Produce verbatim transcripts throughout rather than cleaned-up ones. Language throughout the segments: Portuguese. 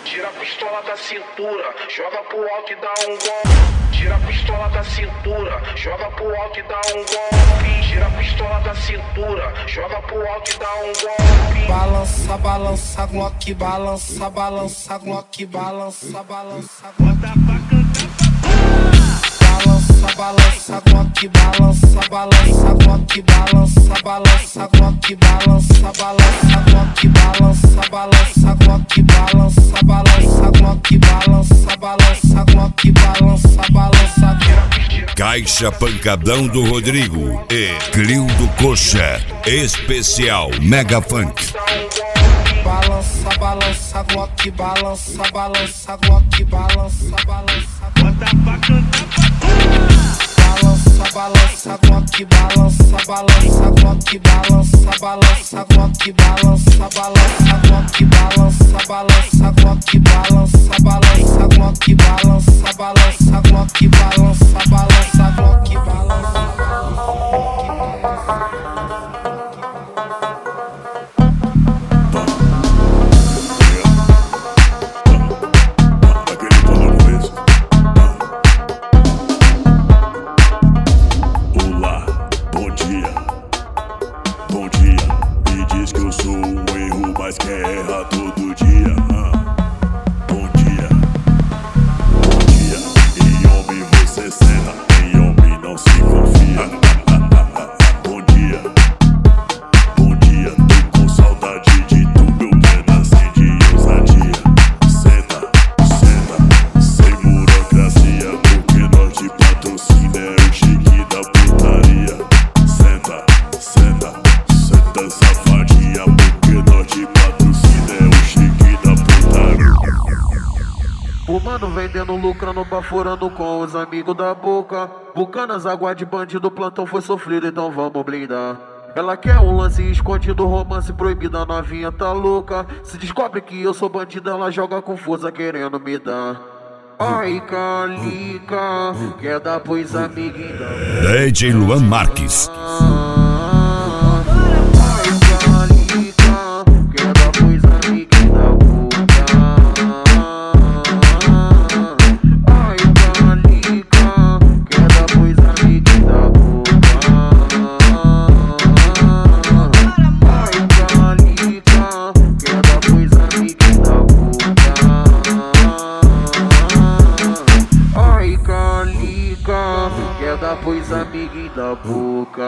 Tira a pistola da cintura, joga pro alto e dá um golpe. Tira a pistola da cintura, joga pro alto e dá um golpe. Tira a pistola da cintura, joga pro alto e dá um golpe. Balança, balança, Glock, balança, balança, Glock, balança, balança, Glock. Balança, balança, Glock, balança, balança, Glock, balança, balança, Glock, balança, balança, Glock, balança, balança, Glock, balança, balança, Glock, balança, balança, Glock, balança, balança. Caixa Pancadão do Rodrigo e Clio do Coxa, especial Mega Funk. Balança, balança, Glock, balança, balança, Glock, balança, balança. Bota pra cantar pra balança, balança, Glock, balança, balança, Glock, balança, balança, Glock, balança, balança, Glock, balança, balança, Glock, balança, balança, Glock, balança, balança, Glock, balança, balança, Glock, balança. Mas quer errar todo dia. Bom dia, bom dia. Em homem você serra, em homem não se confia. Bom dia, bom dia. Tô com saudade de tu, meu pedacinho de ousadia. Senta, senta, sem burocracia, porque nós de patrocínio é o chique da putaria. Senta, senta, senta safadinha, porque nós de o mano vendendo, lucrando, baforando com os amigos da boca. Bucanas, água de bandido, plantão foi sofrido, então vamos blindar. Ela quer um lance escondido, romance proibido, a novinha tá louca. Se descobre que eu sou bandido, ela joga confusa querendo me dar. Ai, Calica, quer dar pois amiguinha. D J Luan Marques. Pois amiguinho da boca.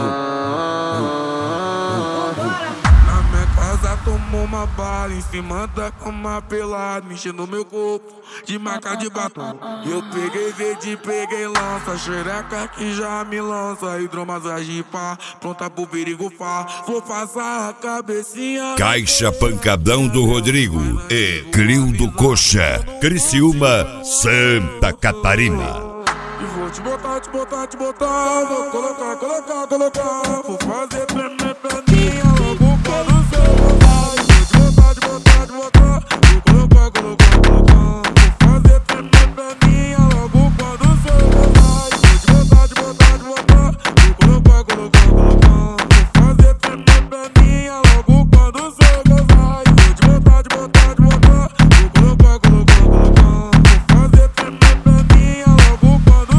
Na minha casa tomou uma bala, em cima da cama pelada, mexendo no meu corpo de marca de batom. Eu peguei verde, peguei lança, xereca que já me lança, hidromassagem pá, pronta pro perigo fá. Vou passar a cabecinha. Caixa Pancadão do Rodrigo e Clio do Coxa, Criciúma, Santa Catarina. E vou te botar, te botar, te botar. Vou colocar, colocar, colocar. Vou fazer tremer perninha logo quando você voltar. E vou te botar, te botar, te botar. Vou colocar, colocar, colocar. Vou fazer tremer perninha logo quando você voltar. E vou te botar, te botar, te botar. Vou colocar, colocar, colocar. Vou fazer tremer perninha logo quando você voltar. E vou te botar, te botar, te botar. Vou colocar, colocar, colocar. Vou fazer tremer perninha logo quando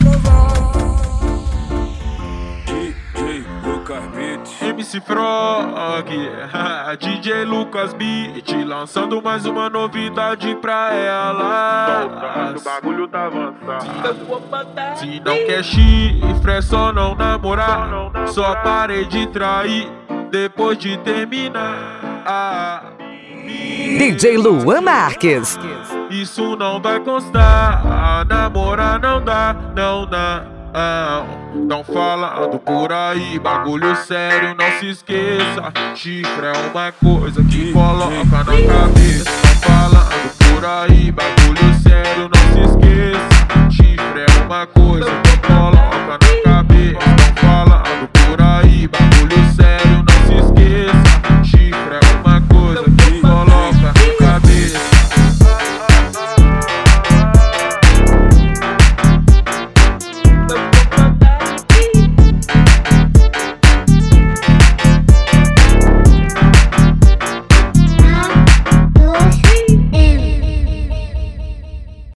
M C Frog, D J Lucas Beat, lançando mais uma novidade pra ela. O bagulho tá avançado. Se não quer chifre, é só não namorar. Só parei de trair depois de terminar. Ah, D J Luan Marques. Isso não vai constar. Namorar não dá, não dá. Não falando por aí, bagulho sério, não se esqueça. Chifre é uma coisa que coloca na cabeça.